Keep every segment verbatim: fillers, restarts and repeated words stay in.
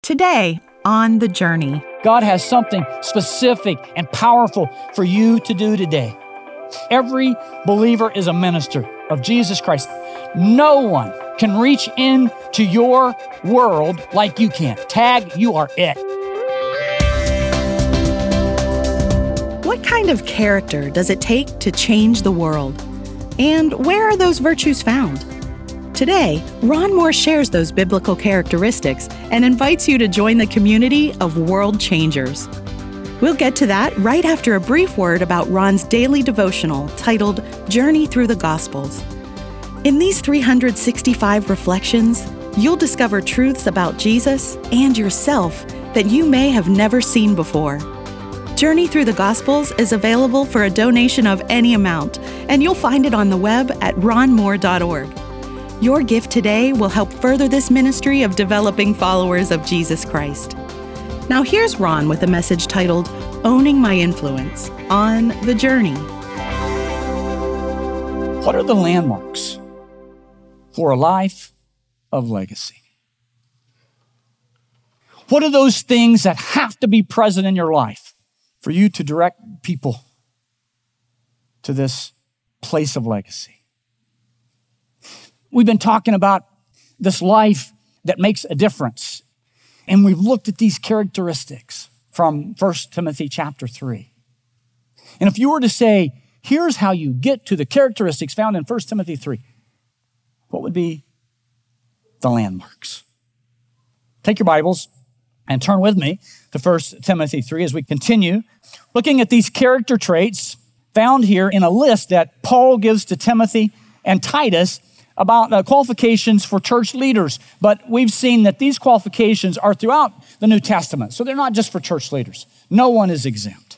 Today on The Journey. God has something specific and powerful for you to do today. Every believer is a minister of Jesus Christ. No one can reach into your world like you can. Tag, you are it. What kind of character does it take to change the world? And where are those virtues found? Today, Ron Moore shares those biblical characteristics and invites you to join the community of world changers. We'll get to that right after a brief word about Ron's daily devotional titled Journey Through the Gospels. In these three hundred sixty-five reflections, you'll discover truths about Jesus and yourself that you may have never seen before. Journey Through the Gospels is available for a donation of any amount, and you'll find it on the web at ron moore dot org. Your gift today will help further this ministry of developing followers of Jesus Christ. Now here's Ron with a message titled Owning My Influence on The Journey. What are the landmarks for a life of legacy? What are those things that have to be present in your life for you to direct people to this place of legacy? We've been talking about this life that makes a difference. And we've looked at these characteristics from First Timothy chapter three. And if you were to say, here's how you get to the characteristics found in First Timothy three, what would be the landmarks? Take your Bibles and turn with me to First Timothy three as we continue looking at these character traits found here in a list that Paul gives to Timothy and Titus about uh, qualifications for church leaders. But we've seen that these qualifications are throughout the New Testament. So they're not just for church leaders. No one is exempt.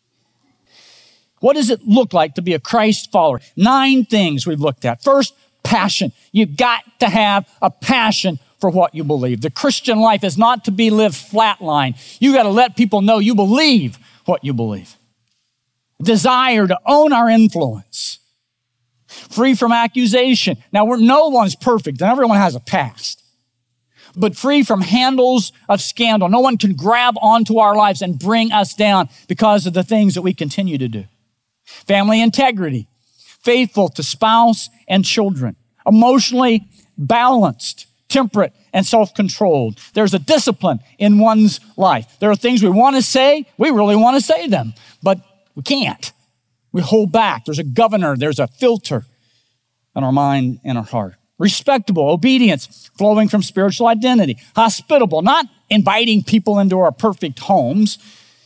What does it look like to be a Christ follower? Nine things we've looked at. First, passion. You've got to have a passion for what you believe. The Christian life is not to be lived flatline. You got to let people know you believe what you believe. Desire to own our influence. Free from accusation. Now, we're, no one's perfect, and everyone has a past. But free from handles of scandal. No one can grab onto our lives and bring us down because of the things that we continue to do. Family integrity. Faithful to spouse and children. Emotionally balanced, temperate, and self-controlled. There's a discipline in one's life. There are things we want to say. We really want to say them, but we can't. We hold back. There's a governor. There's a filter in our mind and our heart. Respectable, obedience, flowing from spiritual identity. Hospitable, not inviting people into our perfect homes,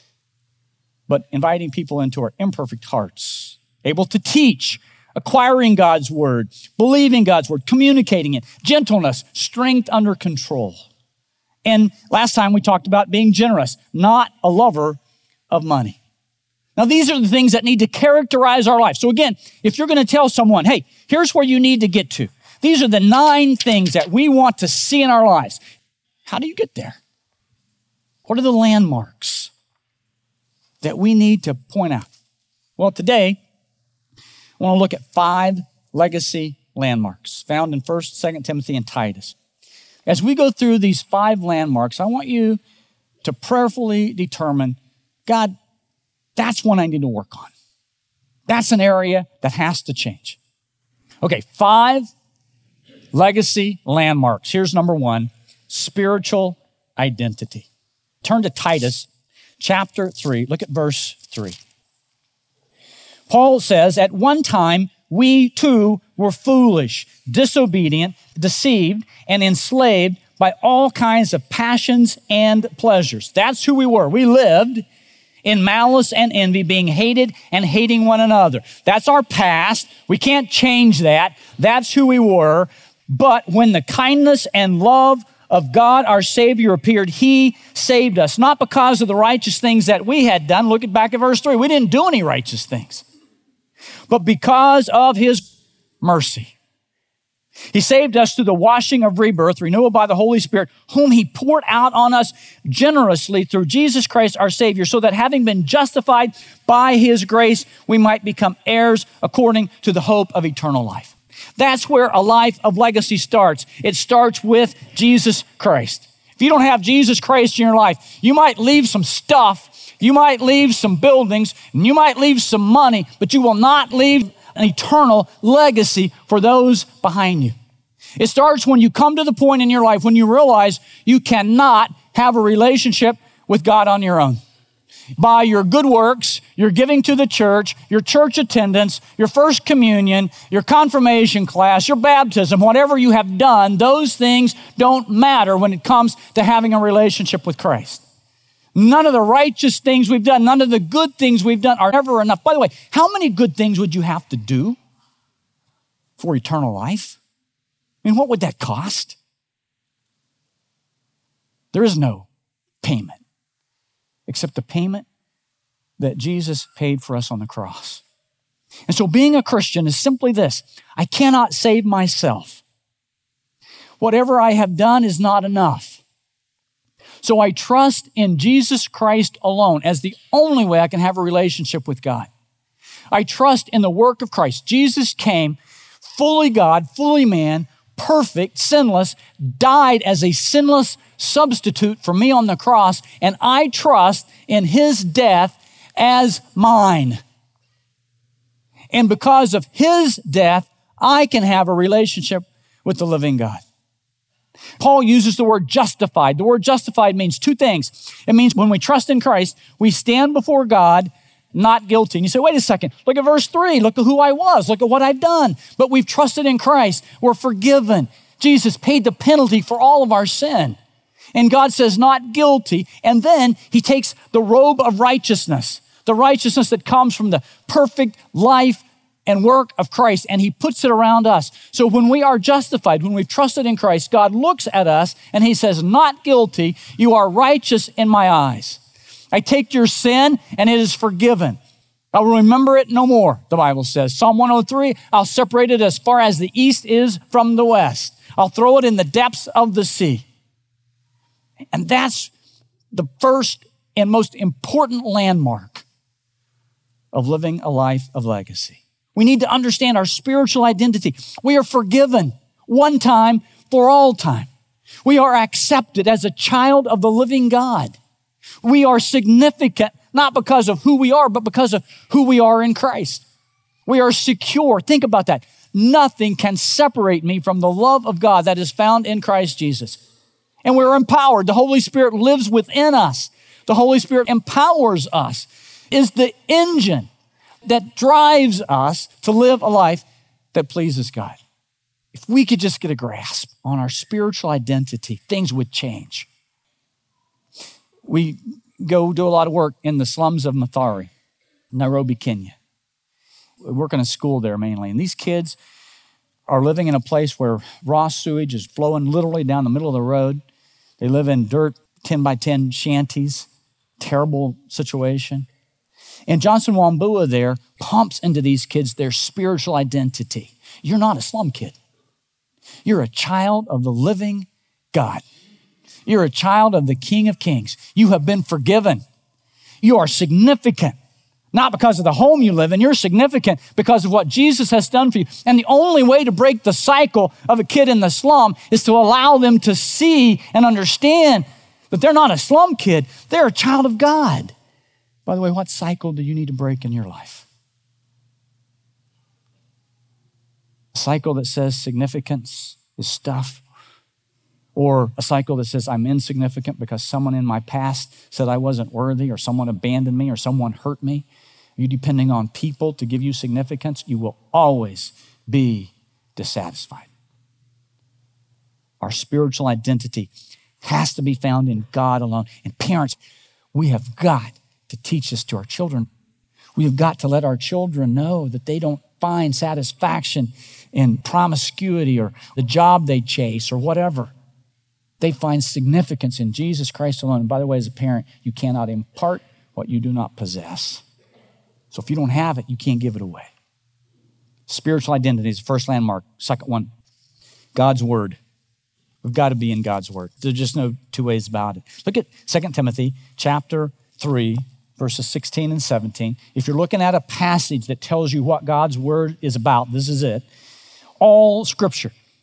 but inviting people into our imperfect hearts. Able to teach, acquiring God's word, believing God's word, communicating it. Gentleness, strength under control. And last time we talked about being generous, not a lover of money. Now, these are the things that need to characterize our life. So again, if you're going to tell someone, hey, here's where you need to get to. These are the nine things that we want to see in our lives. How do you get there? What are the landmarks that we need to point out? Well, today, I want to look at five legacy landmarks found in First, Second Timothy, and Titus. As we go through these five landmarks, I want you to prayerfully determine, God, that's one I need to work on. That's an area that has to change. Okay, five legacy landmarks. Here's number one, spiritual identity. Turn to Titus chapter three. Look at verse three. Paul says, at one time, we too were foolish, disobedient, deceived, and enslaved by all kinds of passions and pleasures. That's who we were. We lived in malice and envy, being hated and hating one another. That's our past. We can't change that. That's who we were. But when the kindness and love of God, our Savior, appeared, He saved us, not because of the righteous things that we had done. Look at back at verse three. We didn't do any righteous things, but because of His mercy. He saved us through the washing of rebirth, renewal by the Holy Spirit, whom He poured out on us generously through Jesus Christ our Savior, so that having been justified by His grace, we might become heirs according to the hope of eternal life. That's where a life of legacy starts. It starts with Jesus Christ. If you don't have Jesus Christ in your life, you might leave some stuff, you might leave some buildings, and you might leave some money, but you will not leave an eternal legacy for those behind you. It starts when you come to the point in your life when you realize you cannot have a relationship with God on your own. By your good works, your giving to the church, your church attendance, your first communion, your confirmation class, your baptism, whatever you have done, those things don't matter when it comes to having a relationship with Christ. None of the righteous things we've done, none of the good things we've done are ever enough. By the way, how many good things would you have to do for eternal life? I mean, what would that cost? There is no payment except the payment that Jesus paid for us on the cross. And so being a Christian is simply this: I cannot save myself. Whatever I have done is not enough. So I trust in Jesus Christ alone as the only way I can have a relationship with God. I trust in the work of Christ. Jesus came fully God, fully man, perfect, sinless, died as a sinless substitute for me on the cross, and I trust in his death as mine. And because of his death, I can have a relationship with the living God. Paul uses the word justified. The word justified means two things. It means when we trust in Christ, we stand before God not guilty. And you say, wait a second, look at verse three. Look at who I was. Look at what I've done. But we've trusted in Christ. We're forgiven. Jesus paid the penalty for all of our sin. And God says not guilty. And then he takes the robe of righteousness, the righteousness that comes from the perfect life and work of Christ, and he puts it around us. So when we are justified, when we've trusted in Christ, God looks at us and he says, not guilty, you are righteous in my eyes. I take your sin and it is forgiven. I'll remember it no more, the Bible says. Psalm one oh three, I'll separate it as far as the east is from the west. I'll throw it in the depths of the sea. And that's the first and most important landmark of living a life of legacy. We need to understand our spiritual identity. We are forgiven one time for all time. We are accepted as a child of the living God. We are significant, not because of who we are, but because of who we are in Christ. We are secure. Think about that. Nothing can separate me from the love of God that is found in Christ Jesus. And we're empowered. The Holy Spirit lives within us. The Holy Spirit empowers us, is the engine that drives us to live a life that pleases God. If we could just get a grasp on our spiritual identity, things would change. We go do a lot of work in the slums of Mathare, Nairobi, Kenya. We work in a school there mainly. And these kids are living in a place where raw sewage is flowing literally down the middle of the road. They live in dirt, ten by ten shanties, terrible situation. And Johnson Wambua there pumps into these kids their spiritual identity. You're not a slum kid. You're a child of the living God. You're a child of the King of Kings. You have been forgiven. You are significant, not because of the home you live in. You're significant because of what Jesus has done for you. And the only way to break the cycle of a kid in the slum is to allow them to see and understand that they're not a slum kid. They're a child of God. By the way, what cycle do you need to break in your life? A cycle that says significance is stuff, or a cycle that says I'm insignificant because someone in my past said I wasn't worthy, or someone abandoned me, or someone hurt me. Are you depending on people to give you significance? You will always be dissatisfied. Our spiritual identity has to be found in God alone. And parents, we have got to teach this to our children. We have got to let our children know that they don't find satisfaction in promiscuity or the job they chase or whatever. They find significance in Jesus Christ alone. And by the way, as a parent, you cannot impart what you do not possess. So if you don't have it, you can't give it away. Spiritual identity is the first landmark. Second one, God's word. We've got to be in God's word. There's just no two ways about it. Look at Second Timothy chapter three, verses sixteen and seventeen. If you're looking at a passage that tells you what God's word is about, this is it. All scripture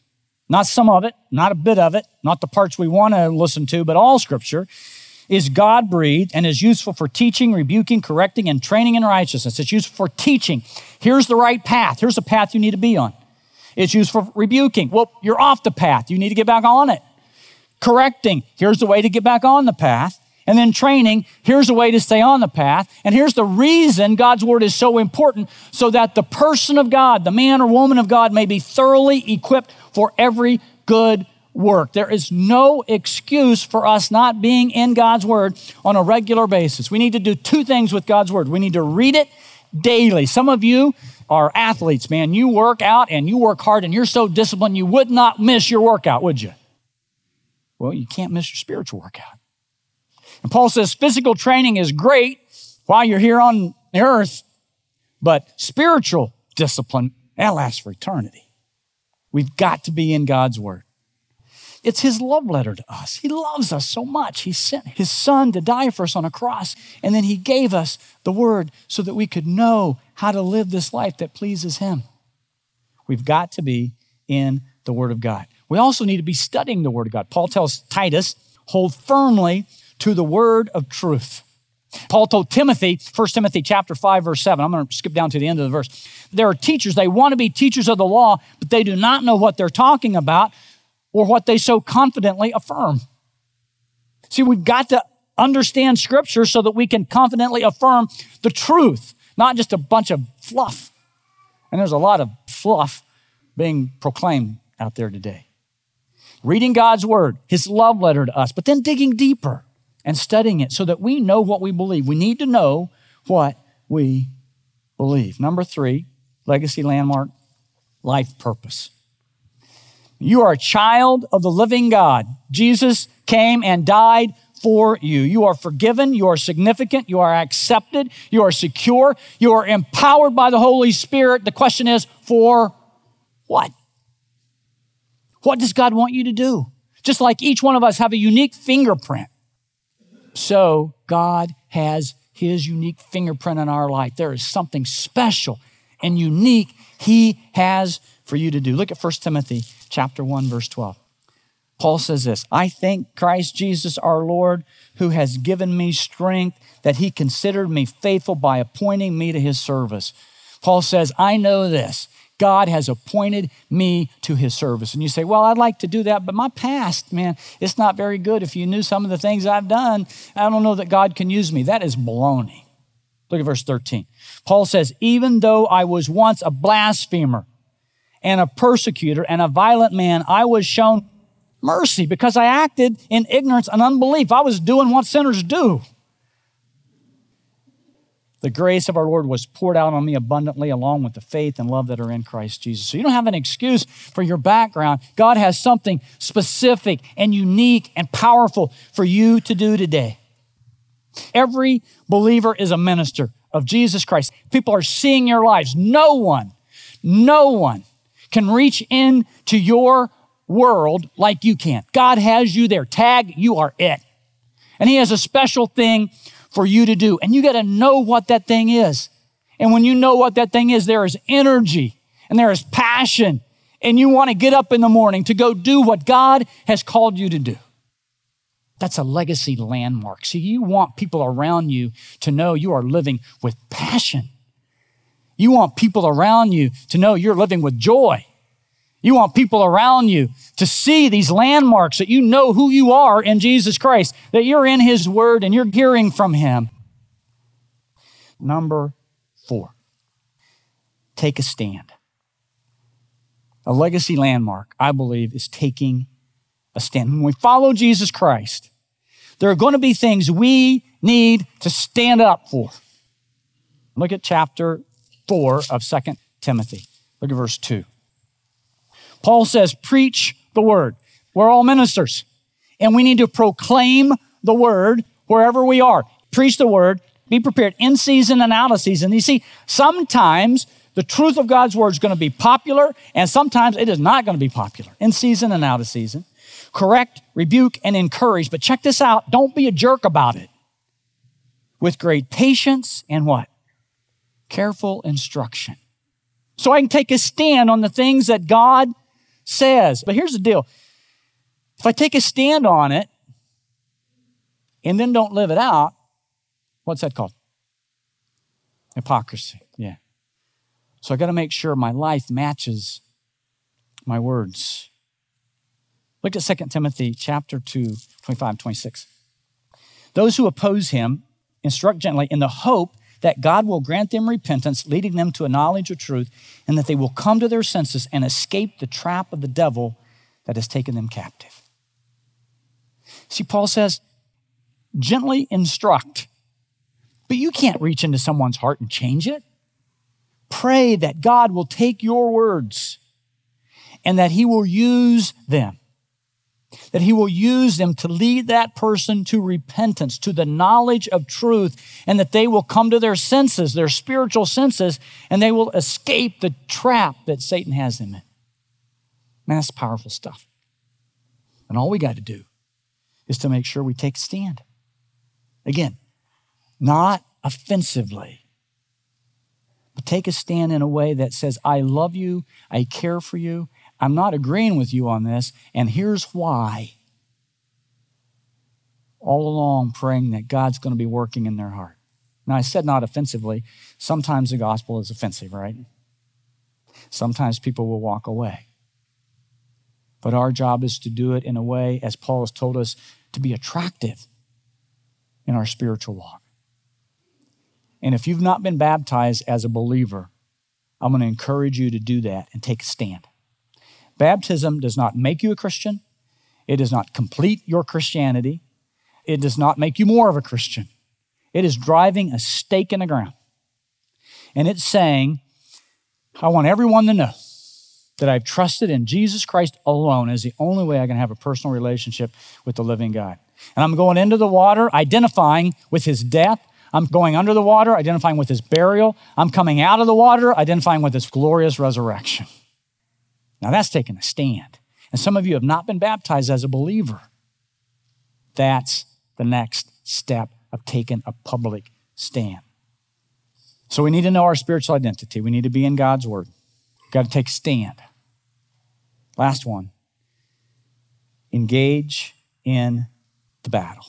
not some of it, not a bit of it, not the parts we want to listen to, but all Scripture is God-breathed and is useful for teaching, rebuking, correcting, and training in righteousness. It's useful for teaching. Here's the right path. Here's the path you need to be on. It's useful for rebuking. Well, you're off the path. You need to get back on it. Correcting. Here's the way to get back on the path. And then training. Here's the way to stay on the path. And here's the reason God's word is so important, so that the person of God, the man or woman of God, may be thoroughly equipped for every good work. There is no excuse for us not being in God's word on a regular basis. We need to do two things with God's word. We need to read it daily. Some of you are athletes, man. You work out and you work hard and you're so disciplined you would not miss your workout, would you? Well, you can't miss your spiritual workout. And Paul says physical training is great while you're here on the earth, but spiritual discipline, that lasts for eternity. We've got to be in God's word. It's his love letter to us. He loves us so much. He sent his son to die for us on a cross, and then he gave us the word so that we could know how to live this life that pleases him. We've got to be in the word of God. We also need to be studying the word of God. Paul tells Titus, hold firmly to the word of truth. Paul told Timothy, First Timothy chapter five, verse seven. I'm going to skip down to the end of the verse. There are teachers, they want to be teachers of the law, but they do not know what they're talking about or what they so confidently affirm. See, we've got to understand Scripture so that we can confidently affirm the truth, not just a bunch of fluff. And there's a lot of fluff being proclaimed out there today. Reading God's word, his love letter to us, but then digging deeper and studying it so that we know what we believe. We need to know what we believe. Number three, legacy landmark, life purpose. You are a child of the living God. Jesus came and died for you. You are forgiven. You are significant. You are accepted. You are secure. You are empowered by the Holy Spirit. The question is, for what? What does God want you to do? Just like each one of us have a unique fingerprint, so God has his unique fingerprint in our life. There is something special and unique he has for you to do. Look at First Timothy chapter one, verse twelve. Paul says this, I thank Christ Jesus our Lord, who has given me strength, that he considered me faithful by appointing me to his service. Paul says, I know this. God has appointed me to his service. And you say, well, I'd like to do that, but my past, man, it's not very good. If you knew some of the things I've done, I don't know that God can use me. That is baloney. Look at verse thirteen. Paul says, even though I was once a blasphemer and a persecutor and a violent man, I was shown mercy because I acted in ignorance and unbelief. I was doing what sinners do. The grace of our Lord was poured out on me abundantly along with the faith and love that are in Christ Jesus. So you don't have an excuse for your background. God has something specific and unique and powerful for you to do today. Every believer is a minister of Jesus Christ. People are seeing your lives. No one, no one can reach into your world like you can. God has you there. Tag, you are it. And he has a special thing for you to do. And you got to know what that thing is. And when you know what that thing is, there is energy and there is passion. And you want to get up in the morning to go do what God has called you to do. That's a legacy landmark. See, you want people around you to know you are living with passion. You want people around you to know you're living with joy. You want people around you to see these landmarks, that you know who you are in Jesus Christ, that you're in his word and you're hearing from him. Number four, take a stand. A legacy landmark, I believe, is taking a stand. When we follow Jesus Christ, there are going to be things we need to stand up for. Look at chapter four of Second Timothy. Look at verse two. Paul says, preach the word. We're all ministers, and we need to proclaim the word wherever we are. Preach the word, be prepared in season and out of season. You see, sometimes the truth of God's word is going to be popular, and sometimes it is not going to be popular, in season and out of season. Correct, rebuke, and encourage. But check this out. Don't be a jerk about it. With great patience and what? Careful instruction. So I can take a stand on the things that God says. But here's the deal. If I take a stand on it and then don't live it out, what's that called? Hypocrisy. Yeah. So I got to make sure my life matches my words. Look at Second Timothy chapter two, twenty-five, twenty-six. Those who oppose him instruct gently in the hope that God will grant them repentance, leading them to a knowledge of truth, and that they will come to their senses and escape the trap of the devil that has taken them captive. See, Paul says, gently instruct, but you can't reach into someone's heart and change it. Pray that God will take your words and that he will use them. That he will use them to lead that person to repentance, to the knowledge of truth, and that they will come to their senses, their spiritual senses, and they will escape the trap that Satan has them in. Man, that's powerful stuff. And all we got to do is to make sure we take a stand. Again, not offensively, but take a stand in a way that says, I love you, I care for you, I'm not agreeing with you on this, and here's why. All along praying that God's going to be working in their heart. Now, I said not offensively. Sometimes the gospel is offensive, right? Sometimes people will walk away. But our job is to do it in a way, as Paul has told us, to be attractive in our spiritual walk. And if you've not been baptized as a believer, I'm going to encourage you to do that and take a stand. Baptism does not make you a Christian. It does not complete your Christianity. It does not make you more of a Christian. It is driving a stake in the ground. And it's saying, I want everyone to know that I've trusted in Jesus Christ alone as the only way I can have a personal relationship with the living God. And I'm going into the water, identifying with his death. I'm going under the water, identifying with his burial. I'm coming out of the water, identifying with his glorious resurrection. Now that's taking a stand. And some of you have not been baptized as a believer. That's the next step of taking a public stand. So we need to know our spiritual identity. We need to be in God's word. We've got to take a stand. Last one. Engage in the battle.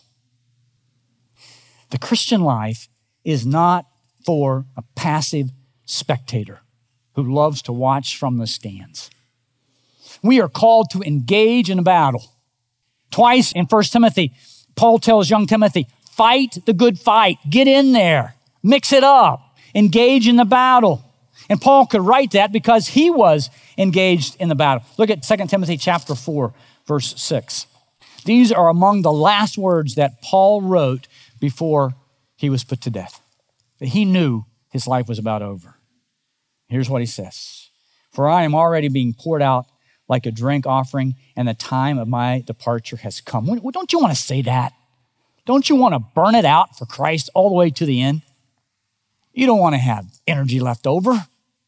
The Christian life is not for a passive spectator who loves to watch from the stands. We are called to engage in a battle. Twice in First Timothy, Paul tells young Timothy, fight the good fight. Get in there. Mix it up. Engage in the battle. And Paul could write that because he was engaged in the battle. Look at Second Timothy chapter four, verse six. These are among the last words that Paul wrote before he was put to death. He knew his life was about over. Here's what he says. For I am already being poured out like a drink offering, and the time of my departure has come. Don't you want to say that? Don't you want to burn it out for Christ all the way to the end? You don't want to have energy left over.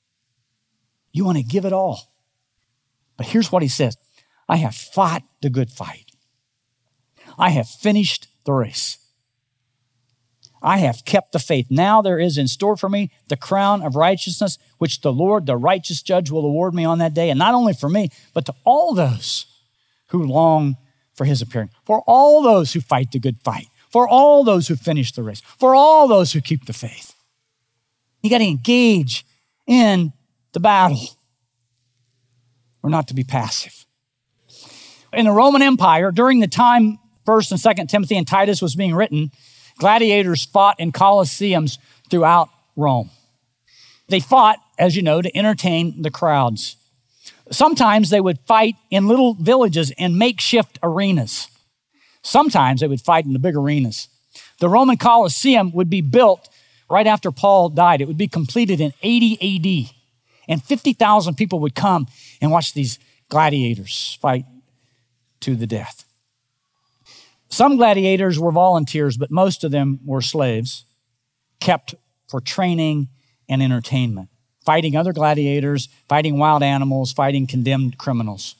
You want to give it all. But here's what he says. I have fought the good fight. I have finished the race. I have kept the faith. Now there is in store for me the crown of righteousness, which the Lord, the righteous judge, will award me on that day. And not only for me, but to all those who long for his appearing. For all those who fight the good fight. For all those who finish the race. For all those who keep the faith. You got to engage in the battle. We're not to be passive. In the Roman Empire, during the time First and Second Timothy and Titus was being written, gladiators fought in colosseums throughout Rome. They fought, as you know, to entertain the crowds. Sometimes they would fight in little villages in makeshift arenas. Sometimes they would fight in the big arenas. The Roman Colosseum would be built right after Paul died. It would be completed in eighty A D. And fifty thousand people would come and watch these gladiators fight to the death. Some gladiators were volunteers, but most of them were slaves, kept for training and entertainment, fighting other gladiators, fighting wild animals, fighting condemned criminals.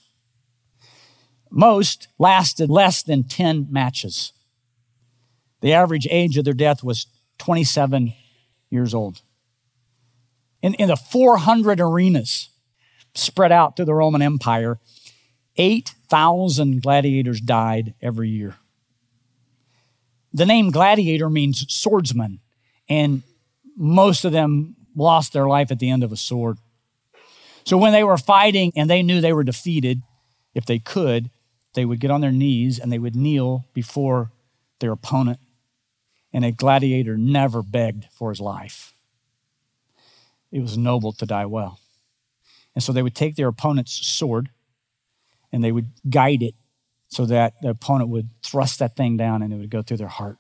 Most lasted less than ten matches. The average age of their death was twenty-seven years old. In, in the four hundred arenas spread out through the Roman Empire, eight thousand gladiators died every year. The name gladiator means swordsman, and most of them lost their life at the end of a sword. So when they were fighting and they knew they were defeated, if they could, they would get on their knees and they would kneel before their opponent. And a gladiator never begged for his life. It was noble to die well. And so they would take their opponent's sword and they would guide it so that the opponent would thrust that thing down and it would go through their heart.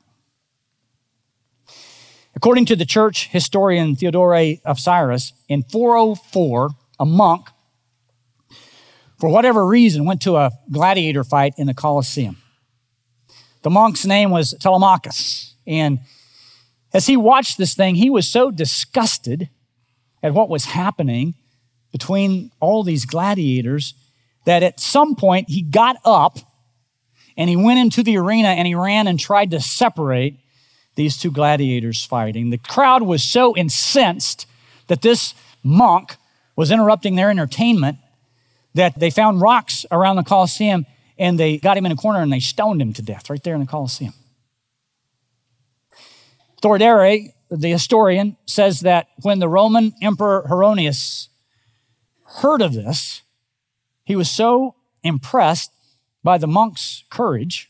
According to the church historian Theodore of Cyrus, in four oh four, a monk, for whatever reason, went to a gladiator fight in the Colosseum. The monk's name was Telemachus. And as he watched this thing, he was so disgusted at what was happening between all these gladiators that at some point he got up and he went into the arena and he ran and tried to separate these two gladiators fighting. The crowd was so incensed that this monk was interrupting their entertainment that they found rocks around the Colosseum and they got him in a corner and they stoned him to death right there in the Colosseum. Theodore, the historian, says that when the Roman Emperor Herodias heard of this, he was so impressed by the monk's courage,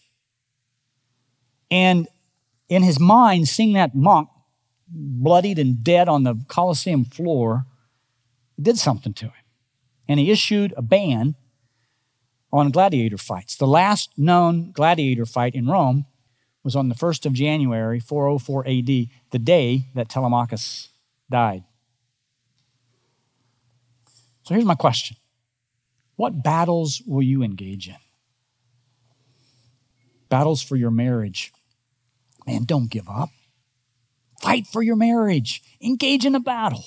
and in his mind, seeing that monk bloodied and dead on the Colosseum floor, it did something to him. And he issued a ban on gladiator fights. The last known gladiator fight in Rome was on the first of January, four oh four A D, the day that Telemachus died. So here's my question. What battles will you engage in? Battles for your marriage. Man, don't give up. Fight for your marriage. Engage in a battle.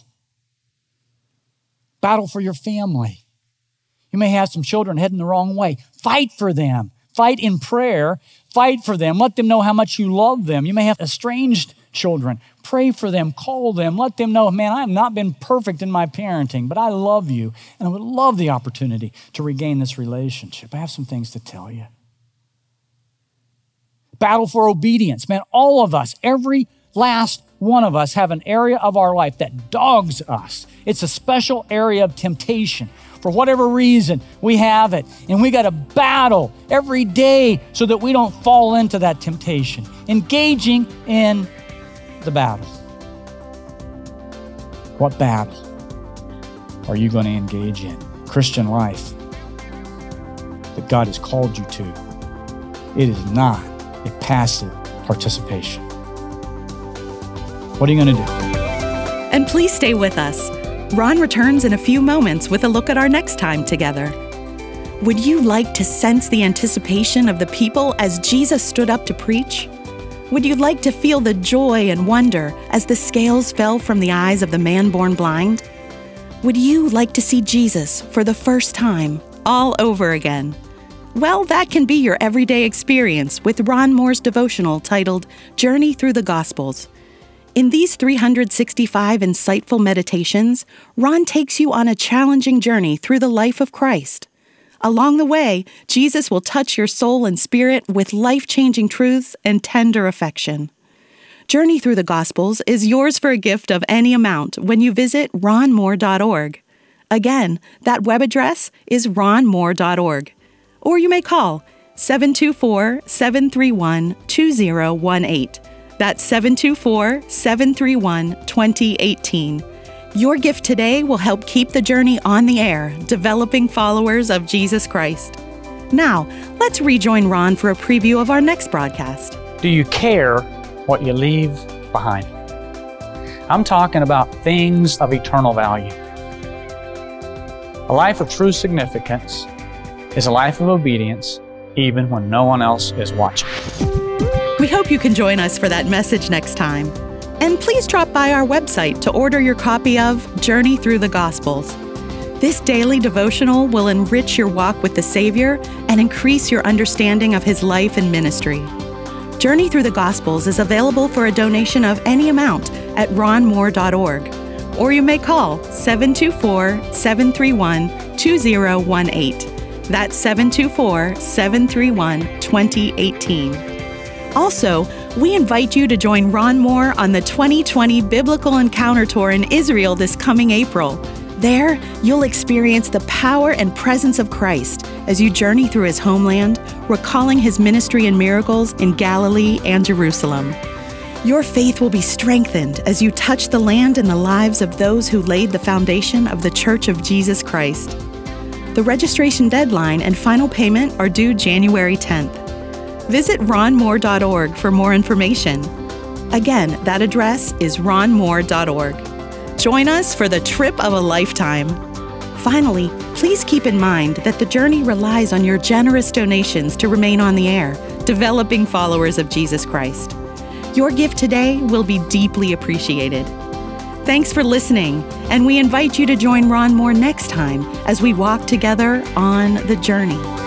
Battle for your family. You may have some children heading the wrong way. Fight for them. Fight in prayer. Fight for them. Let them know how much you love them. You may have estranged children. Pray for them. Call them. Let them know, man, I have not been perfect in my parenting, but I love you, and I would love the opportunity to regain this relationship. I have some things to tell you. Battle for obedience. Man, all of us, every last one of us have an area of our life that dogs us. It's a special area of temptation. For whatever reason, we have it. And we got to battle every day so that we don't fall into that temptation. Engaging in the battle. What battle are you going to engage in? Christian life that God has called you to. It is not a passive participation. What are you going to do? And please stay with us. Ron returns in a few moments with a look at our next time together. Would you like to sense the anticipation of the people as Jesus stood up to preach? Would you like to feel the joy and wonder as the scales fell from the eyes of the man born blind? Would you like to see Jesus for the first time, all over again? Well, that can be your everyday experience with Ron Moore's devotional titled Journey Through the Gospels. In these three hundred sixty-five insightful meditations, Ron takes you on a challenging journey through the life of Christ. Along the way, Jesus will touch your soul and spirit with life-changing truths and tender affection. Journey Through the Gospels is yours for a gift of any amount when you visit ron moore dot org. Again, that web address is ron moore dot org. Or you may call seven two four, seven three one, two zero one eight. That's seven two four, seven three one, two zero one eight. Your gift today will help keep the journey on the air, developing followers of Jesus Christ. Now, let's rejoin Ron for a preview of our next broadcast. Do you care what you leave behind? I'm talking about things of eternal value. A life of true significance is a life of obedience, even when no one else is watching. We hope you can join us for that message next time. And please drop by our website to order your copy of Journey Through the Gospels. This daily devotional will enrich your walk with the Savior and increase your understanding of His life and ministry. Journey Through the Gospels is available for a donation of any amount at ron moore dot org, or you may call seven two four, seven three one, two zero one eight. That's seven two four, seven three one, two zero one eight. Also, we invite you to join Ron Moore on the twenty twenty Biblical Encounter Tour in Israel this coming April. There, you'll experience the power and presence of Christ as you journey through his homeland, recalling his ministry and miracles in Galilee and Jerusalem. Your faith will be strengthened as you touch the land and the lives of those who laid the foundation of the Church of Jesus Christ. The registration deadline and final payment are due January tenth. Visit ron moore dot org for more information. Again, that address is ron moore dot org. Join us for the trip of a lifetime. Finally, please keep in mind that the journey relies on your generous donations to remain on the air, developing followers of Jesus Christ. Your gift today will be deeply appreciated. Thanks for listening, and we invite you to join Ron Moore next time as we walk together on the journey.